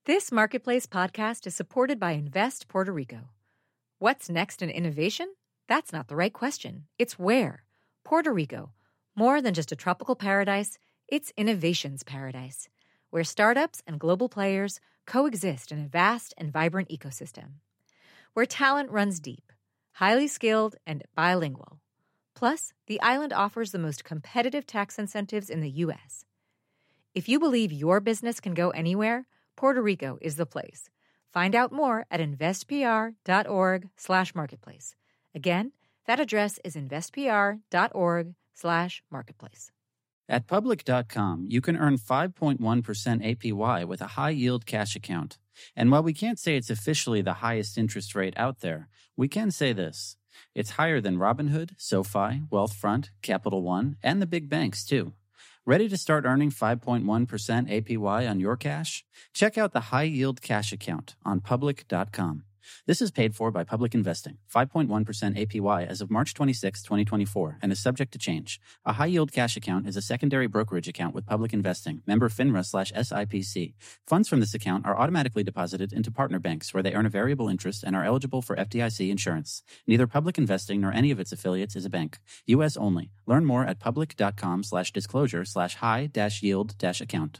This Marketplace podcast is supported by Invest Puerto Rico. What's next in innovation? That's not the right question. It's where. Puerto Rico. More than just a tropical paradise, it's innovation's paradise, where startups and global players coexist in a vast and vibrant ecosystem. Where talent runs deep, highly skilled, and bilingual. Plus, the island offers the most competitive tax incentives in the U.S. If you believe your business can go anywhere, Puerto Rico is the place. Find out more at investpr.org/marketplace. Again, that address is investpr.org/marketplace. At Public.com, you can earn 5.1% APY with a high-yield cash account. And while we can't say it's officially the highest interest rate out there, we can say this. It's higher than Robinhood, SoFi, Wealthfront, Capital One, and the big banks, too. Ready to start earning 5.1% APY on your cash? Check out the high-yield cash account on Public.com. This is paid for by Public Investing. 5.1% APY as of March 26, 2024, and is subject to change. A high-yield cash account is a secondary brokerage account with Public Investing, member FINRA/SIPC. Funds from this account are automatically deposited into partner banks where they earn a variable interest and are eligible for FDIC insurance. Neither Public Investing nor any of its affiliates is a bank. U.S. only. Learn more at public.com/disclosure/high-yield-account.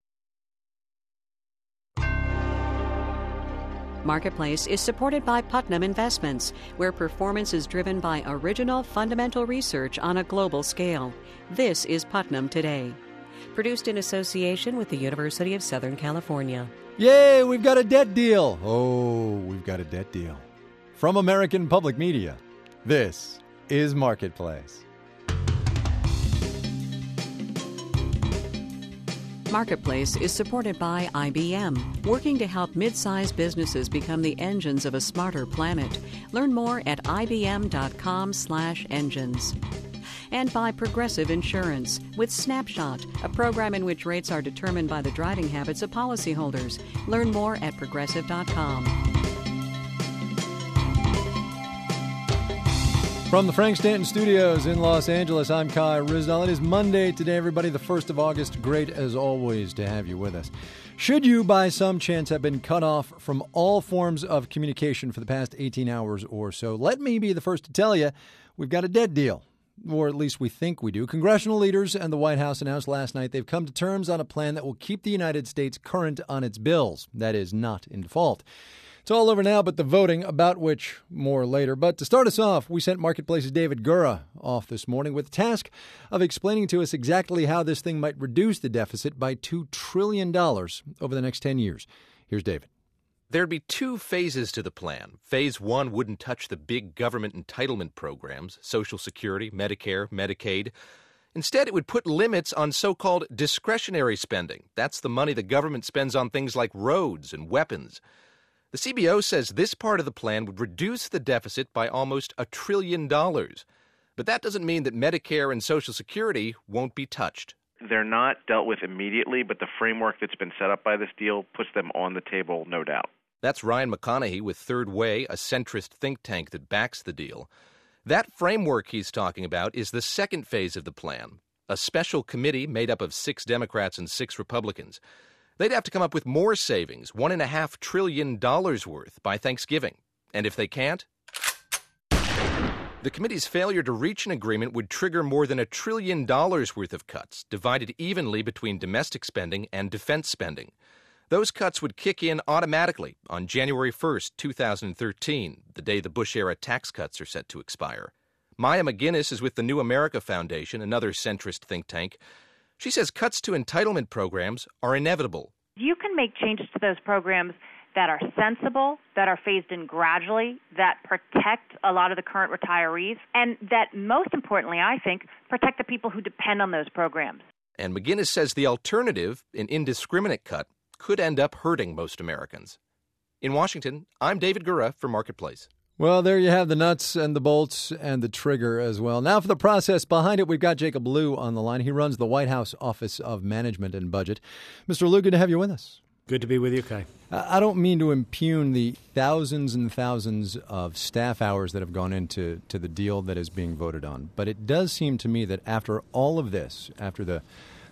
Marketplace is supported by Putnam Investments, where performance is driven by original fundamental research on a global scale. This is Putnam Today. Produced in association with the University of Southern California. Yay, we've got a debt deal. Oh, we've got a debt deal. From American Public Media, this is Marketplace. Marketplace is supported by IBM, working to help mid-sized businesses become the engines of a smarter planet. Learn more at ibm.com/engines. And by Progressive Insurance, with Snapshot, a program in which rates are determined by the driving habits of policyholders. Learn more at progressive.com. From the Frank Stanton Studios in Los Angeles, I'm Kai Ryssdal. It is Monday today, everybody, the 1st of August. Great, as always, to have you with us. Should you, by some chance, have been cut off from all forms of communication for the past 18 hours or so, let me be the first to tell you we've got a dead deal. Or at least we think we do. Congressional leaders and the White House announced last night they've come to terms on a plan that will keep the United States current on its bills. That is, not in default. It's all over now but the voting, about which more later. But to start us off, we sent Marketplace's David Gura off this morning with the task of explaining to us exactly how this thing might reduce the deficit by $2 trillion over the next 10 years. Here's David. There'd be two phases to the plan. Phase one wouldn't touch the big government entitlement programs, Social Security, Medicare, Medicaid. Instead, it would put limits on so-called discretionary spending. That's the money the government spends on things like roads and weapons. The CBO says this part of the plan would reduce the deficit by almost $1 trillion. But that doesn't mean that Medicare and Social Security won't be touched. They're not dealt with immediately, but the framework that's been set up by this deal puts them on the table, no doubt. That's Ryan McConaughey with Third Way, a centrist think tank that backs the deal. That framework he's talking about is the second phase of the plan, a special committee made up of 6 Democrats and 6 Republicans. They'd have to come up with more savings, $1.5 trillion worth, by Thanksgiving. And if they can't, the committee's failure to reach an agreement would trigger more than $1 trillion worth of cuts, divided evenly between domestic spending and defense spending. Those cuts would kick in automatically on January 1st, 2013, the day the Bush-era tax cuts are set to expire. Maya McGinnis is with the New America Foundation, another centrist think tank. She says cuts to entitlement programs are inevitable. You can make changes to those programs that are sensible, that are phased in gradually, that protect a lot of the current retirees, and that, most importantly, I think, protect the people who depend on those programs. And McGinnis says the alternative, an indiscriminate cut, could end up hurting most Americans. In Washington, I'm David Gura for Marketplace. Well, there you have the nuts and the bolts and the trigger as well. Now for the process behind it, we've got Jacob Lew on the line. He runs the White House Office of Management and Budget. Mr. Lew, good to have you with us. Good to be with you, Kai. I don't mean to impugn the thousands and thousands of staff hours that have gone into the deal that is being voted on, but it does seem to me that after all of this, after the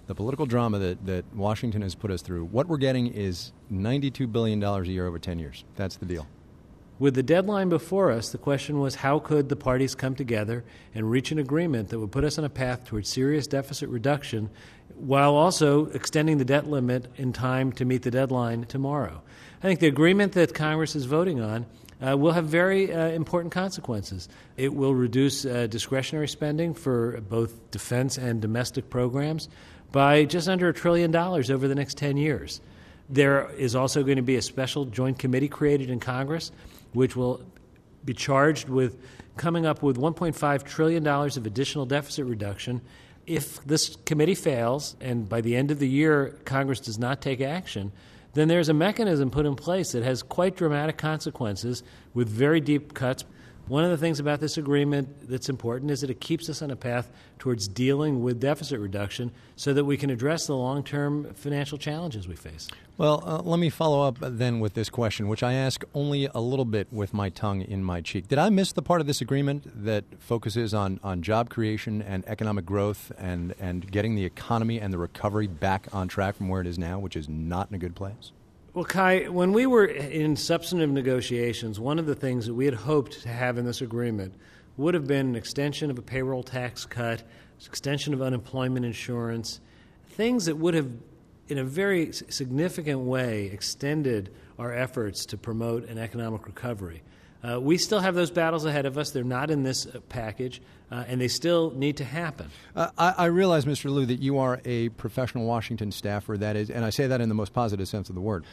the political drama that Washington has put us through, what we're getting is $92 billion a year over 10 years. That's the deal. With the deadline before us, the question was how could the parties come together and reach an agreement that would put us on a path towards serious deficit reduction while also extending the debt limit in time to meet the deadline tomorrow. I think the agreement that Congress is voting on will have very important consequences. It will reduce discretionary spending for both defense and domestic programs by just under $1 trillion over the next 10 years. There is also going to be a special joint committee created in Congress which will be charged with coming up with $1.5 trillion of additional deficit reduction. If this committee fails, and by the end of the year Congress does not take action, then there's a mechanism put in place that has quite dramatic consequences with very deep cuts. One of the things about this agreement that's important is that it keeps us on a path towards dealing with deficit reduction so that we can address the long-term financial challenges we face. Well, let me follow up then with this question, which I ask only a little bit with my tongue in my cheek. Did I miss the part of this agreement that focuses on job creation and economic growth and getting the economy and the recovery back on track from where it is now, which is not in a good place? Well, Kai, when we were in substantive negotiations, one of the things that we had hoped to have in this agreement would have been an extension of a payroll tax cut, extension of unemployment insurance, things that would have, in a very significant way, extended our efforts to promote an economic recovery. We still have those battles ahead of us. They're not in this package, and they still need to happen. I realize, Mr. Liu, that you are a professional Washington staffer, that is, and I say that in the most positive sense of the word,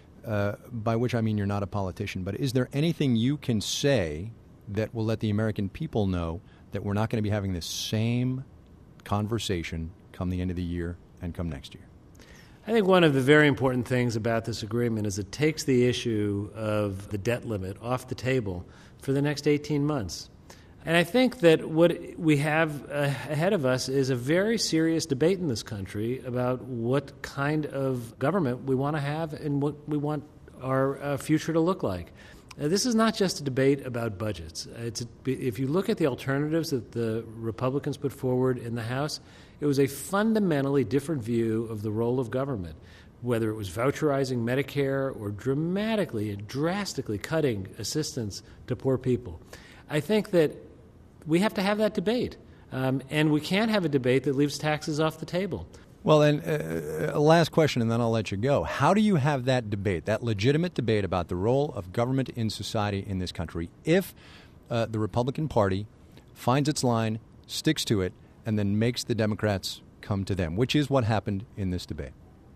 by which I mean you're not a politician. But is there anything you can say that will let the American people know that we're not going to be having this same conversation come the end of the year and come next year? I think one of the very important things about this agreement is it takes the issue of the debt limit off the table for the next 18 months. And I think that what we have ahead of us is a very serious debate in this country about what kind of government we want to have and what we want our future to look like. This is not just a debate about budgets. If you look at the alternatives that the Republicans put forward in the House, it was a fundamentally different view of the role of government, whether it was voucherizing Medicare or dramatically and drastically cutting assistance to poor people. I think that we have to have that debate, and we can't have a debate that leaves taxes off the table. Well, then, last question, and then I'll let you go. How do you have that debate, that legitimate debate about the role of government in society in this country, if the Republican Party finds its line, sticks to it, and then makes the Democrats come to them, which is what happened in this debate?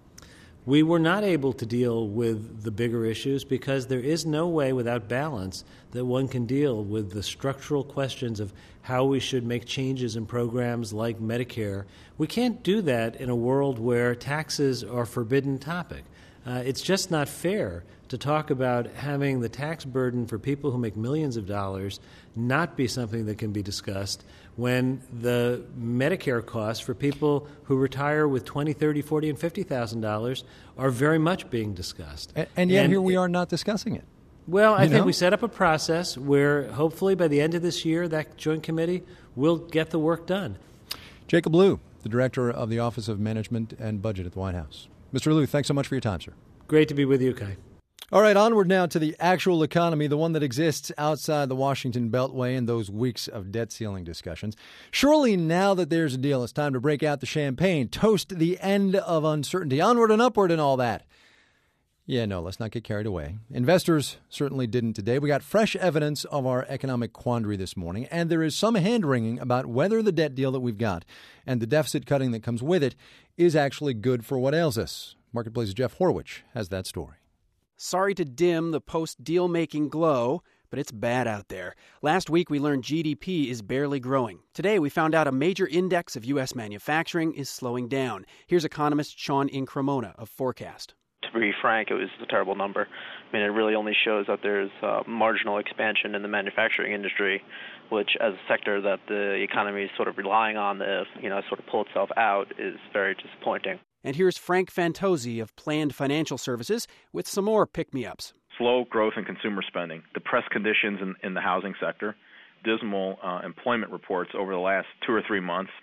We were not able to deal with the bigger issues because there is no way without balance that one can deal with the structural questions of how we should make changes in programs like Medicare. We can't do that in a world where taxes are a forbidden topic. It's just not fair to talk about having the tax burden for people who make millions of dollars not be something that can be discussed when the Medicare costs for people who retire with $20,000, $30,000, $40,000, and $50,000 are very much being discussed. And yet here we are not discussing it. Well, I think we set up a process where hopefully by the end of this year, that joint committee will get the work done. Jacob Liu, the Director of the Office of Management and Budget at the White House. Mr. Liu, thanks so much for your time, sir. Great to be with you, Kai. All right, onward now to the actual economy, the one that exists outside the Washington Beltway and those weeks of debt ceiling discussions. Surely now that there's a deal, it's time to break out the champagne, toast the end of uncertainty, onward and upward and all that. Yeah, no, let's not get carried away. Investors certainly didn't today. We got fresh evidence of our economic quandary this morning, and there is some hand-wringing about whether the debt deal that we've got and the deficit cutting that comes with it is actually good for what ails us. Marketplace's Jeff Horwich has that story. Sorry to dim the post-deal-making glow, but it's bad out there. Last week, we learned GDP is barely growing. Today, we found out a major index of U.S. manufacturing is slowing down. Here's economist Sean Incremona of Forecast. To be frank, it was a terrible number. I mean, it really only shows that there's marginal expansion in the manufacturing industry, which as a sector that the economy is sort of relying on to, sort of pull itself out is very disappointing. And here's Frank Fantozzi of Planned Financial Services with some more pick-me-ups. Slow growth in consumer spending, depressed conditions in the housing sector, dismal employment reports over the last 2 or 3 months,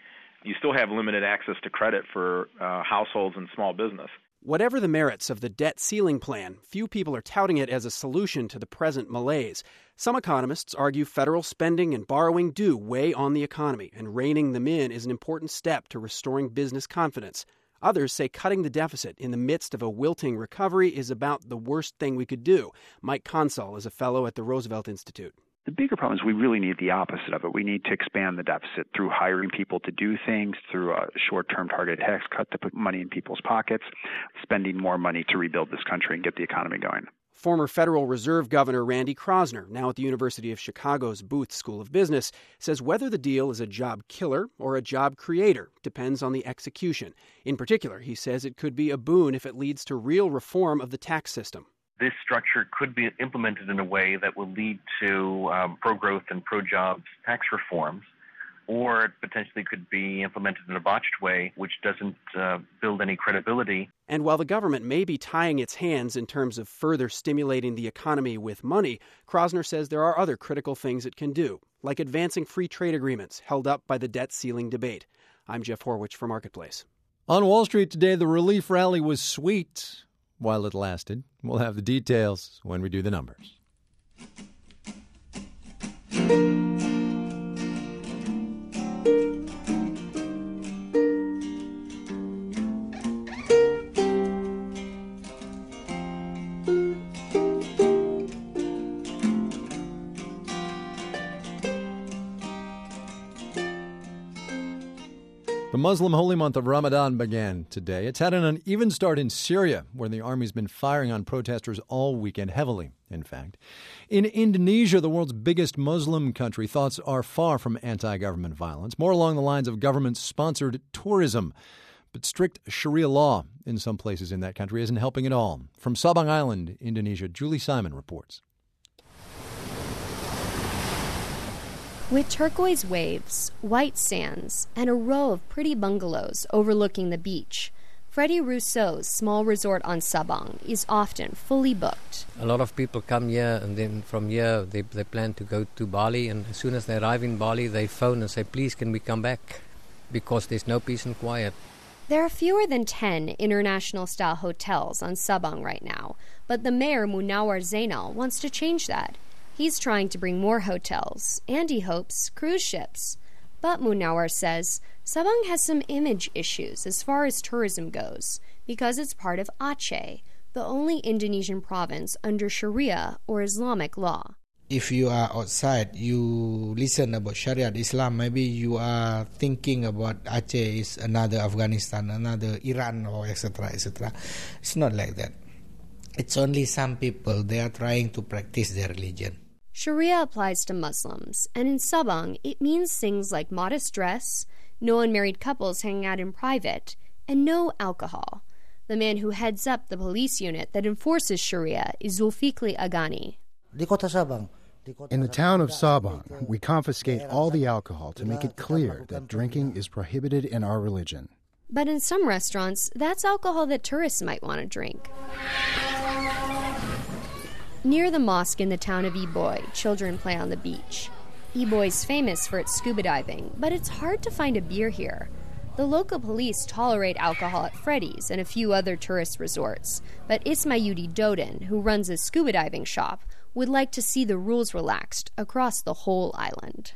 you still have limited access to credit for households and small business. Whatever the merits of the debt ceiling plan, few people are touting it as a solution to the present malaise. Some economists argue federal spending and borrowing do weigh on the economy, and reining them in is an important step to restoring business confidence. Others say cutting the deficit in the midst of a wilting recovery is about the worst thing we could do. Mike Consul is a fellow at the Roosevelt Institute. The bigger problem is we really need the opposite of it. We need to expand the deficit through hiring people to do things, through a short-term targeted tax cut to put money in people's pockets, spending more money to rebuild this country and get the economy going. Former Federal Reserve Governor Randy Kroszner, now at the University of Chicago's Booth School of Business, says whether the deal is a job killer or a job creator depends on the execution. In particular, he says it could be a boon if it leads to real reform of the tax system. This structure could be implemented in a way that will lead to pro-growth and pro-jobs tax reforms, or it potentially could be implemented in a botched way, which doesn't build any credibility. And while the government may be tying its hands in terms of further stimulating the economy with money, Kroszner says there are other critical things it can do, like advancing free trade agreements held up by the debt ceiling debate. I'm Jeff Horwich for Marketplace. On Wall Street today, the relief rally was sweet while it lasted. We'll have the details when we do the numbers. The Muslim holy month of Ramadan began today. It's had an uneven start in Syria, where the army's been firing on protesters all weekend, heavily, in fact. In Indonesia, the world's biggest Muslim country, thoughts are far from anti-government violence, more along the lines of government-sponsored tourism. But strict Sharia law in some places in that country isn't helping at all. From Sabang Island, Indonesia, Julie Simon reports. With turquoise waves, white sands, and a row of pretty bungalows overlooking the beach, Freddie Rousseau's small resort on Sabang is often fully booked. A lot of people come here, and then from here they plan to go to Bali, and as soon as they arrive in Bali, they phone and say, please, can we come back? Because there's no peace and quiet. There are fewer than 10 international-style hotels on Sabang right now, but the mayor, Munawar Zainal, wants to change that. He's trying to bring more hotels, and he hopes cruise ships. But Munawar says Sabang has some image issues as far as tourism goes, because it's part of Aceh, the only Indonesian province under Sharia or Islamic law. If you are outside, you listen about Sharia Islam, maybe you are thinking about Aceh is another Afghanistan, another Iran, or etc., etc. It's not like that. It's only some people, they are trying to practice their religion. Sharia applies to Muslims, and in Sabang, it means things like modest dress, no unmarried couples hanging out in private, and no alcohol. The man who heads up the police unit that enforces Sharia is Zulfikli Agani. In the town of Sabang, we confiscate all the alcohol to make it clear that drinking is prohibited in our religion. But in some restaurants, that's alcohol that tourists might want to drink. Near the mosque in the town of Iboy, children play on the beach. Iboy's famous for its scuba diving, but it's hard to find a beer here. The local police tolerate alcohol at Freddy's and a few other tourist resorts, but Ismayudi Doden, who runs a scuba diving shop, would like to see the rules relaxed across the whole island.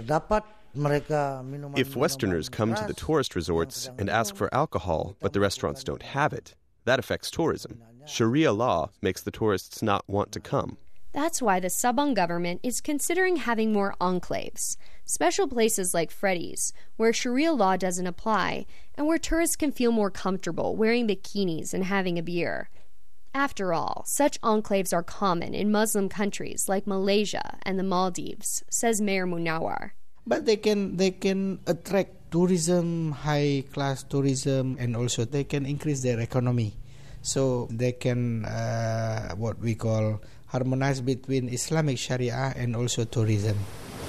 If Westerners come to the tourist resorts and ask for alcohol, but the restaurants don't have it, that affects tourism. Sharia law makes the tourists not want to come. That's why the Sabang government is considering having more enclaves, special places like Freddy's, where Sharia law doesn't apply, and where tourists can feel more comfortable wearing bikinis and having a beer. After all, such enclaves are common in Muslim countries like Malaysia and the Maldives, says Mayor Munawar. But they can attract tourism, high-class tourism, and also they can increase their economy. So they can, what we call, harmonize between Islamic Sharia and also tourism.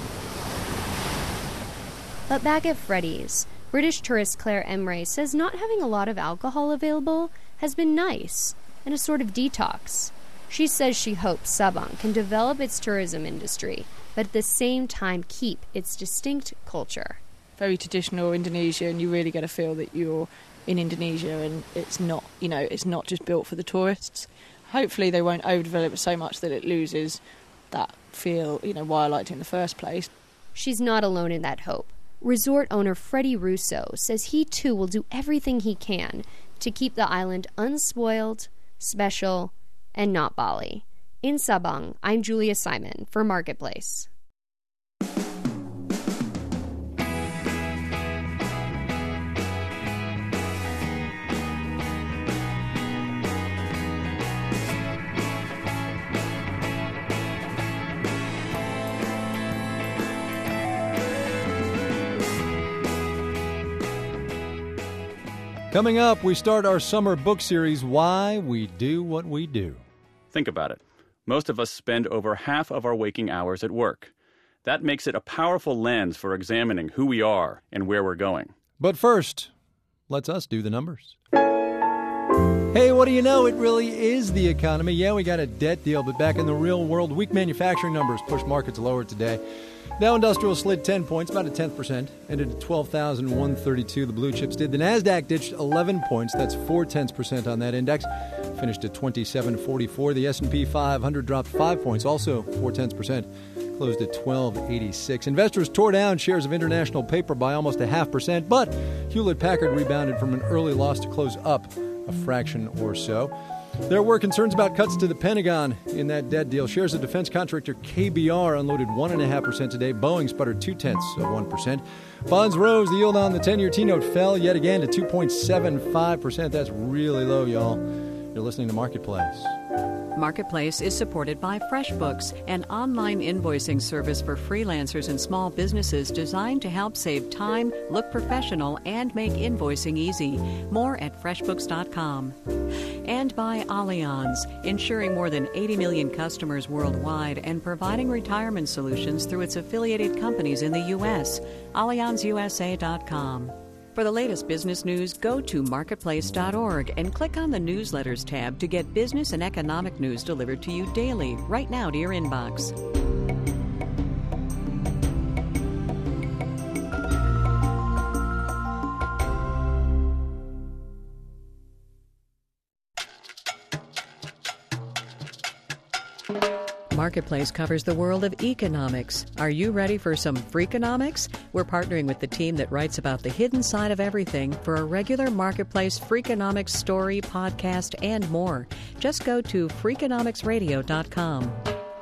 But back at Freddy's, British tourist Claire Emre says not having a lot of alcohol available has been nice and a sort of detox. She says she hopes Sabang can develop its tourism industry, but at the same time keep its distinct culture. very traditional Indonesia, and you really get a feel that you're in Indonesia and it's not, it's not just built for the tourists. Hopefully they won't overdevelop it so much that it loses that feel, why I liked it in the first place. She's not alone in that hope. Resort owner Freddie Russo says he too will do everything he can to keep the island unspoiled, special, and not Bali. In Sabang, I'm Julia Simon for Marketplace. Coming up, we start our summer book series, Why We Do What We Do. Think about it. Most of us spend over half of our waking hours at work. That makes it a powerful lens for examining who we are and where we're going. But first, let's us do the numbers. Hey, what do you know? It really is the economy. Yeah, we got a debt deal, but back in the real world, weak manufacturing numbers pushed markets lower today. Dow Industrial slid 10 points, about a 10%, ended at 12,132. The blue chips did. The NASDAQ ditched 11 points. That's 0.4% on that index. Finished at 2744. The S&P 500 dropped 5 points, also 0.4%. Closed at 1286. Investors tore down shares of International Paper by almost 0.5%, but Hewlett-Packard rebounded from an early loss to close up a fraction or so. There were concerns about cuts to the Pentagon in that debt deal. Shares of defense contractor KBR unloaded 1.5% today. Boeing sputtered 0.2%. Bonds rose. The yield on the 10-year T-note fell yet again to 2.75%. That's really low, y'all. You're listening to Marketplace. Marketplace is supported by FreshBooks, an online invoicing service for freelancers and small businesses designed to help save time, look professional, and make invoicing easy. More at FreshBooks.com. And by Allianz, insuring more than 80 million customers worldwide and providing retirement solutions through its affiliated companies in the U.S. AllianzUSA.com. For the latest business news, go to marketplace.org and click on the Newsletters tab to get business and economic news delivered to you daily, right now to your inbox. Marketplace covers the world of economics. Are you ready for some Freakonomics? We're partnering with the team that writes about the hidden side of everything for a regular Marketplace Freakonomics story, podcast, and more. Just go to Freakonomicsradio.com.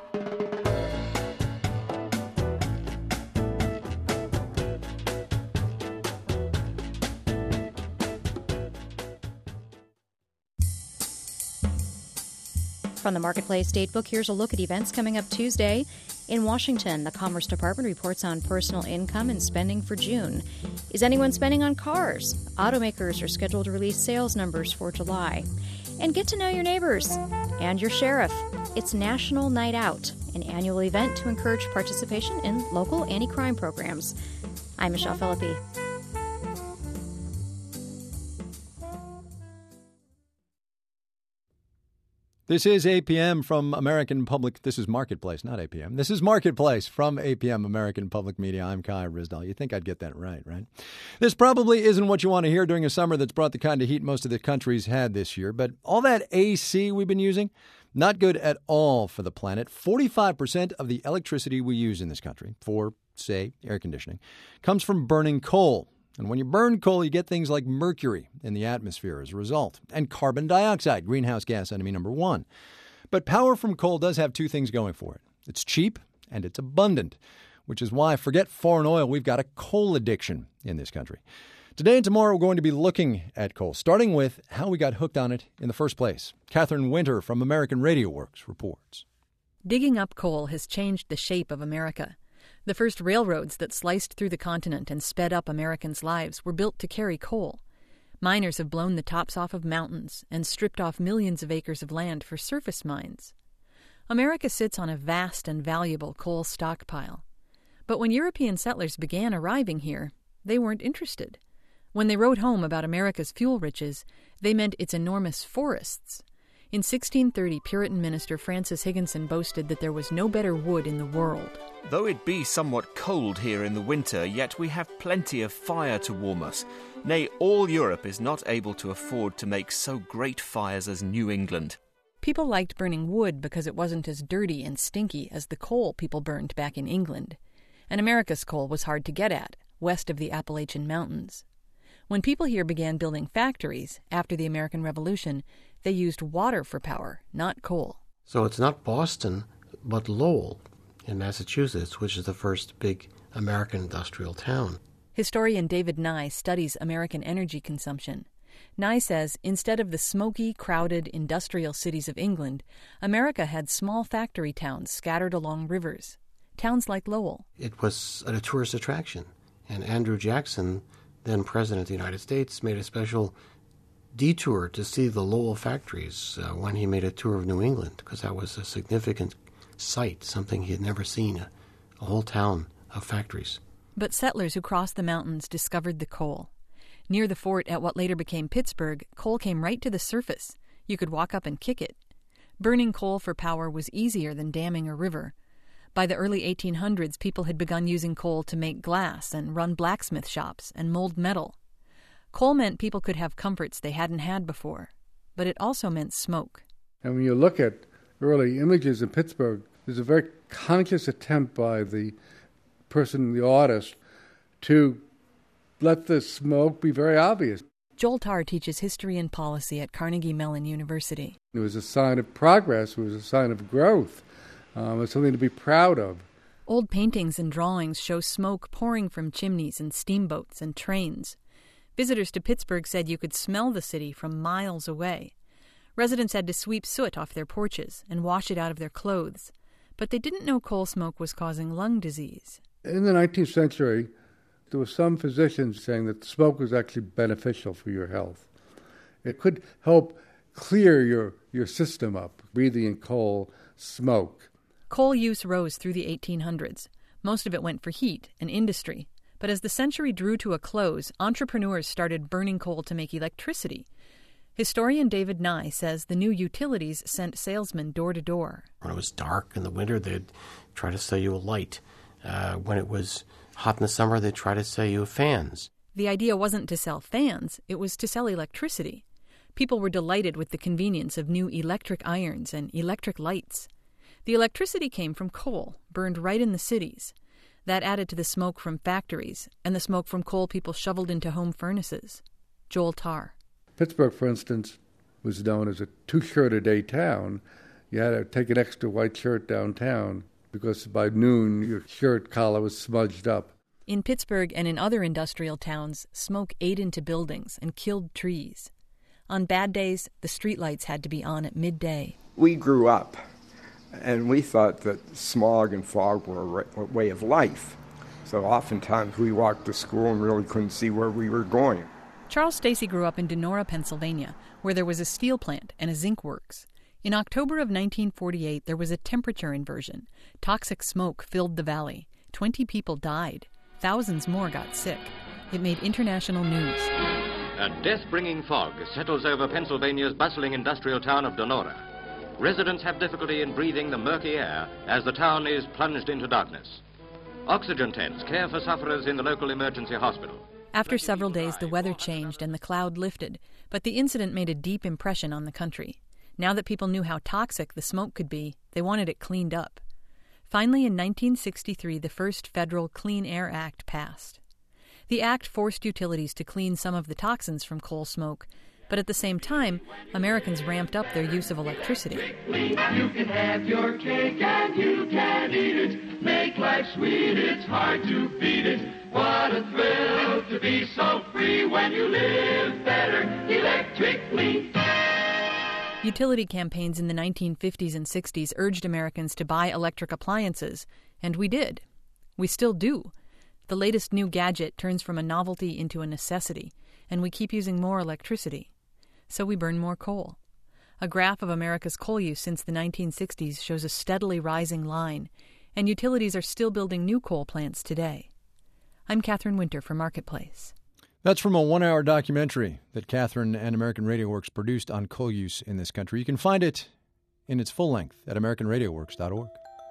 From the Marketplace Datebook, here's a look at events coming up Tuesday. In Washington, the Commerce Department reports on personal income and spending for June. Is anyone spending on cars? Automakers are scheduled to release sales numbers for July. And get to know your neighbors and your sheriff. It's National Night Out, an annual event to encourage participation in local anti-crime programs. I'm Michelle Philippi. This is APM from American Public. This is Marketplace, not APM. This is Marketplace from APM, American Public Media. I'm Kai Ryssdal. You'd think I'd get that right? This probably isn't what you want to hear during a summer that's brought the kind of heat most of the country's had this year. But all that AC we've been using, not good at all for the planet. 45% of the electricity we use in this country for, say, air conditioning, comes from burning coal. And when you burn coal, you get things like mercury in the atmosphere as a result, and carbon dioxide, greenhouse gas enemy number one. But power from coal does have two things going for it. It's cheap and it's abundant, which is why, forget foreign oil, we've got a coal addiction in this country. Today and tomorrow, we're going to be looking at coal, starting with how we got hooked on it in the first place. Catherine Winter from American Radio Works reports. Digging up coal has changed the shape of America. The first railroads that sliced through the continent and sped up Americans' lives were built to carry coal. Miners have blown the tops off of mountains and stripped off millions of acres of land for surface mines. America sits on a vast and valuable coal stockpile. But when European settlers began arriving here, they weren't interested. When they wrote home about America's fuel riches, they meant its enormous forests. In 1630, Puritan minister Francis Higginson boasted that there was no better wood in the world. Though it be somewhat cold here in the winter, yet we have plenty of fire to warm us. Nay, all Europe is not able to afford to make so great fires as New England. People liked burning wood because it wasn't as dirty and stinky as the coal people burned back in England. And America's coal was hard to get at, west of the Appalachian Mountains. When people here began building factories after the American Revolution, they used water for power, not coal. So it's not Boston, but Lowell in Massachusetts, which is the first big American industrial town. Historian David Nye studies American energy consumption. Nye says instead of the smoky, crowded industrial cities of England, America had small factory towns scattered along rivers. Towns like Lowell. It was a tourist attraction, and Andrew Jackson, then President of the United States, made a special detour to see the Lowell factories when he made a tour of New England, because that was a significant sight, something he had never seen, a whole town of factories. But settlers who crossed the mountains discovered the coal. Near the fort at what later became Pittsburgh, coal came right to the surface. You could walk up and kick it. Burning coal for power was easier than damming a river. By the early 1800s, people had begun using coal to make glass and run blacksmith shops and mold metal. Coal meant people could have comforts they hadn't had before, but it also meant smoke. And when you look at early images in Pittsburgh, there's a very conscious attempt by the person, the artist, to let the smoke be very obvious. Joel Tarr teaches history and policy at Carnegie Mellon University. It was a sign of progress. It was a sign of growth. It was something to be proud of. Old paintings and drawings show smoke pouring from chimneys and steamboats and trains. Visitors to Pittsburgh said you could smell the city from miles away. Residents had to sweep soot off their porches and wash it out of their clothes. But they didn't know coal smoke was causing lung disease. In the 19th century, there were some physicians saying that smoke was actually beneficial for your health. It could help clear your system up, breathing in coal smoke. Coal use rose through the 1800s. Most of it went for heat and industry. But as the century drew to a close, entrepreneurs started burning coal to make electricity. Historian David Nye says the new utilities sent salesmen door to door. When it was dark in the winter, they'd try to sell you a light. When it was hot in the summer, they'd try to sell you fans. The idea wasn't to sell fans, it was to sell electricity. People were delighted with the convenience of new electric irons and electric lights. The electricity came from coal, burned right in the cities. That added to the smoke from factories and the smoke from coal people shoveled into home furnaces. Joel Tarr. Pittsburgh, for instance, was known as a two-shirt-a-day town. You had to take an extra white shirt downtown because by noon your shirt collar was smudged up. In Pittsburgh and in other industrial towns, smoke ate into buildings and killed trees. On bad days, the streetlights had to be on at midday. We grew up, and we thought that smog and fog were a way of life. So oftentimes we walked to school and really couldn't see where we were going. Charles Stacy grew up in Donora, Pennsylvania, where there was a steel plant and a zinc works. In October of 1948, there was a temperature inversion. Toxic smoke filled the valley. 20 people died. Thousands more got sick. It made international news. A death-bringing fog settles over Pennsylvania's bustling industrial town of Donora. Residents have difficulty in breathing the murky air as the town is plunged into darkness. Oxygen tents care for sufferers in the local emergency hospital. After several days, the weather changed and the cloud lifted, but the incident made a deep impression on the country. Now that people knew how toxic the smoke could be, they wanted it cleaned up. Finally, in 1963, the first federal Clean Air Act passed. The act forced utilities to clean some of the toxins from coal smoke, but at the same time, Americans ramped up their use of electricity. You can have your cake and you can eat it. Make life sweet, it's hard to beat it. What a thrill to be so free when you live better electrically. Utility campaigns in the 1950s and 60s urged Americans to buy electric appliances, and we did. We still do. The latest new gadget turns from a novelty into a necessity, and we keep using more electricity. So we burn more coal. A graph of America's coal use since the 1960s shows a steadily rising line, and utilities are still building new coal plants today. I'm Catherine Winter for Marketplace. That's from a 1-hour documentary that Catherine and American Radio Works produced on coal use in this country. You can find it in its full length at AmericanRadioWorks.org.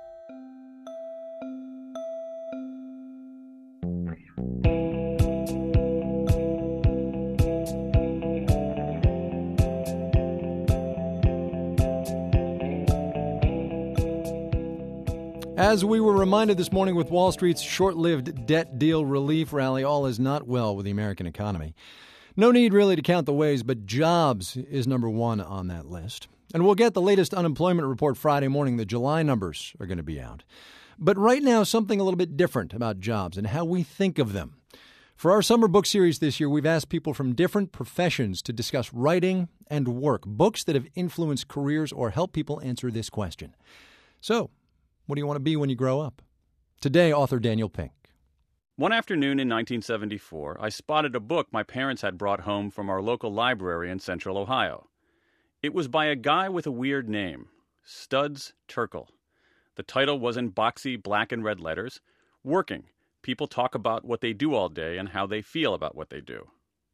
As we were reminded this morning with Wall Street's short-lived debt deal relief rally, all is not well with the American economy. No need really to count the ways, but jobs is number one on that list. And we'll get the latest unemployment report Friday morning. The July numbers are going to be out. But right now, something a little bit different about jobs and how we think of them. For our summer book series this year, we've asked people from different professions to discuss writing and work, books that have influenced careers or help people answer this question. So, what do you want to be when you grow up? Today, author Daniel Pink. One afternoon in 1974, I spotted a book my parents had brought home from our local library in central Ohio. It was by a guy with a weird name, Studs Terkel. The title was in boxy black and red letters, Working. People talk about what they do all day and how they feel about what they do.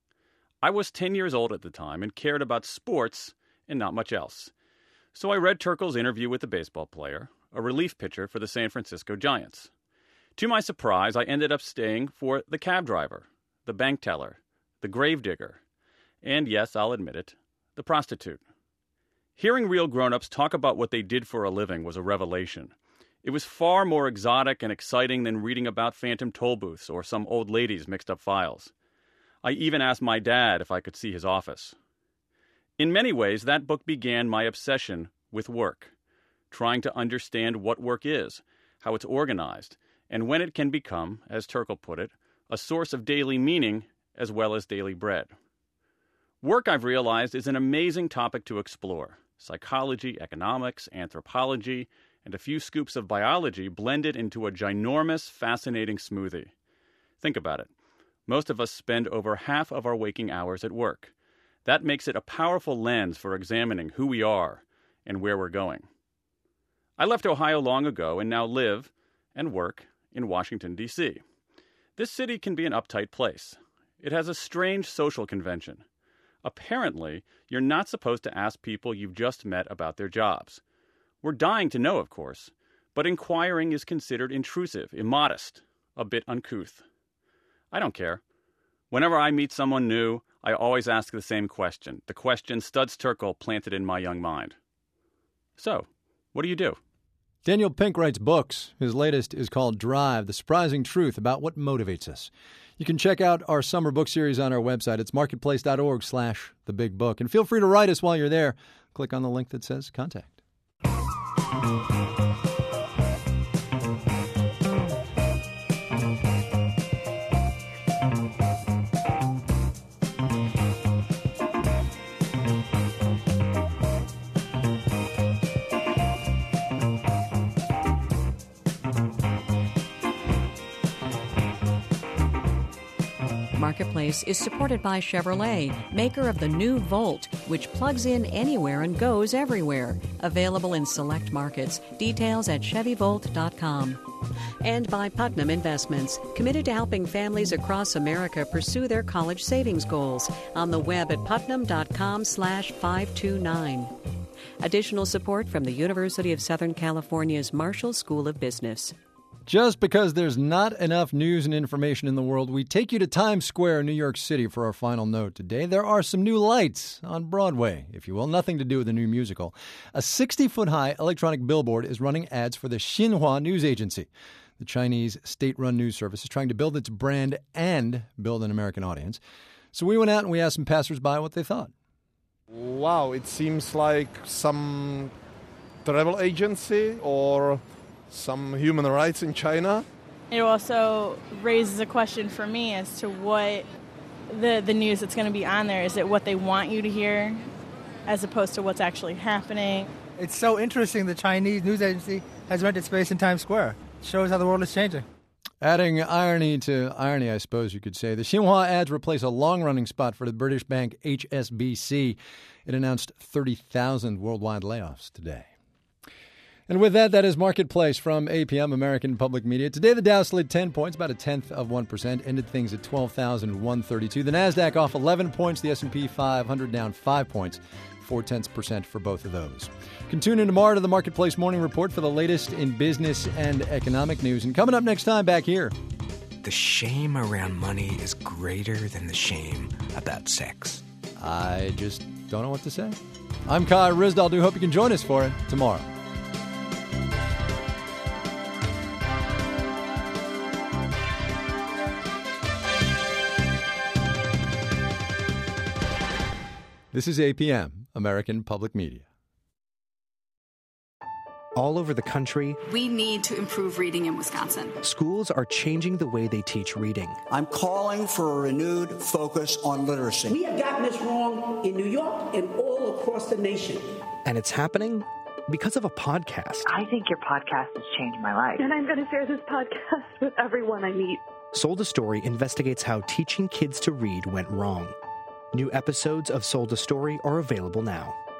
I was 10 years old at the time and cared about sports and not much else. So I read Terkel's interview with the baseball player, a relief pitcher for the San Francisco Giants. To my surprise, I ended up staying for the cab driver, the bank teller, the gravedigger, and yes, I'll admit it, the prostitute. Hearing real grown-ups talk about what they did for a living was a revelation. It was far more exotic and exciting than reading about phantom toll booths or some old lady's mixed-up files. I even asked my dad if I could see his office. In many ways, that book began my obsession with work, trying to understand what work is, how it's organized, and when it can become, as Terkel put it, a source of daily meaning as well as daily bread. Work, I've realized, is an amazing topic to explore. Psychology, economics, anthropology, and a few scoops of biology blended into a ginormous, fascinating smoothie. Think about it. Most of us spend over half of our waking hours at work. That makes it a powerful lens for examining who we are and where we're going. I left Ohio long ago and now live and work in Washington, D.C. This city can be an uptight place. It has a strange social convention. Apparently, you're not supposed to ask people you've just met about their jobs. We're dying to know, of course, but inquiring is considered intrusive, immodest, a bit uncouth. I don't care. Whenever I meet someone new, I always ask the same question, the question Studs Terkel planted in my young mind. So, what do you do? Daniel Pink writes books. His latest is called Drive, The Surprising Truth About What Motivates Us. You can check out our summer book series on our website. It's marketplace.org/thebigbook. And feel free to write us while you're there. Click on the link that says Contact. Marketplace is supported by Chevrolet, maker of the new Volt, which plugs in anywhere and goes everywhere. Available in select markets. Details at ChevyVolt.com. And by Putnam Investments, committed to helping families across America pursue their college savings goals. On the web at putnam.com/529. Additional support from the University of Southern California's Marshall School of Business. Just because there's not enough news and information in the world, we take you to Times Square, New York City for our final note today. There are some new lights on Broadway, if you will, nothing to do with the new musical. A 60-foot-high electronic billboard is running ads for the Xinhua News Agency. The Chinese state-run news service is trying to build its brand and build an American audience. So we went out and we asked some passersby what they thought. Wow, it seems like some travel agency or some human rights in China. It also raises a question for me as to what the news that's going to be on there. Is it what they want you to hear as opposed to what's actually happening? It's so interesting the Chinese news agency has rented space in Times Square. It shows how the world is changing. Adding irony to irony, I suppose you could say. The Xinhua ads replace a long-running spot for the British bank HSBC. It announced 30,000 worldwide layoffs today. And with that, that is Marketplace from APM, American Public Media. Today, the Dow slid 10 points, about 0.1%, ended things at 12,132. The NASDAQ off 11 points, the S&P 500 down 5 points, 0.4% for both of those. You can tune in tomorrow to the Marketplace Morning Report for the latest in business and economic news. And coming up next time, back here. The shame around money is greater than the shame about sex. I just don't know what to say. I'm Kai Ryssdal. Do hope you can join us for it tomorrow. This is APM, American Public Media. All over the country, we need to improve reading in Wisconsin. Schools are changing the way they teach reading. I'm calling for a renewed focus on literacy. We have gotten this wrong in New York and all across the nation. And it's happening because of a podcast. I think your podcast has changed my life. And I'm going to share this podcast with everyone I meet. Sold a Story investigates how teaching kids to read went wrong. New episodes of Sold a Story are available now.